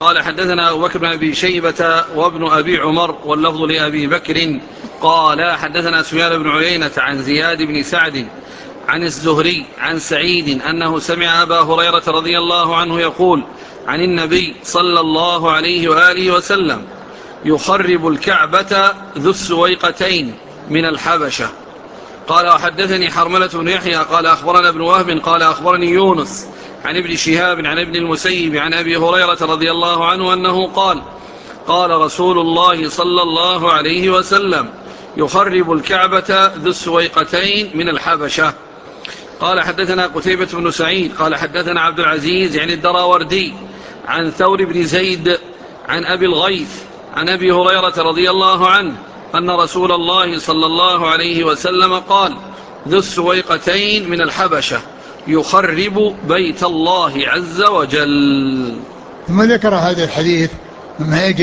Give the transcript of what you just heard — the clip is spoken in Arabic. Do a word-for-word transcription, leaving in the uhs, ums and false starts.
قال حدثنا أبو بكر بن أبي شيبة وابن أبي عمر واللفظ لأبي بكر قال حدثنا سفيان بن عيينة عن زياد بن سعد عن الزهري عن سعيد أنه سمع أبا هريرة رضي الله عنه يقول عن النبي صلى الله عليه وآله وسلم: يخرب الكعبة ذو السويقتين من الحبشة. قال وحدثني حرملة بن يحيى قال أخبرنا ابن وهب قال أخبرني يونس عن ابن شهاب عن ابن المسيب عن أبي هريرة رضي الله عنه أنه قال: قال رسول الله صلى الله عليه وسلم: يخرب الكعبة ذو السويقتين من الحبشة. قال حدثنا قتيبة بن سعيد قال حدثنا عبد العزيز يعني الدراوردي عن ثور بن زيد عن أبي الغيث عن أبي هريرة رضي الله عنه أن رسول الله صلى الله عليه وسلم قال: ذو السويقتين من الحبشة يخرب بيت الله عز وجل. ثم ذكر هذا الحديث مما يجب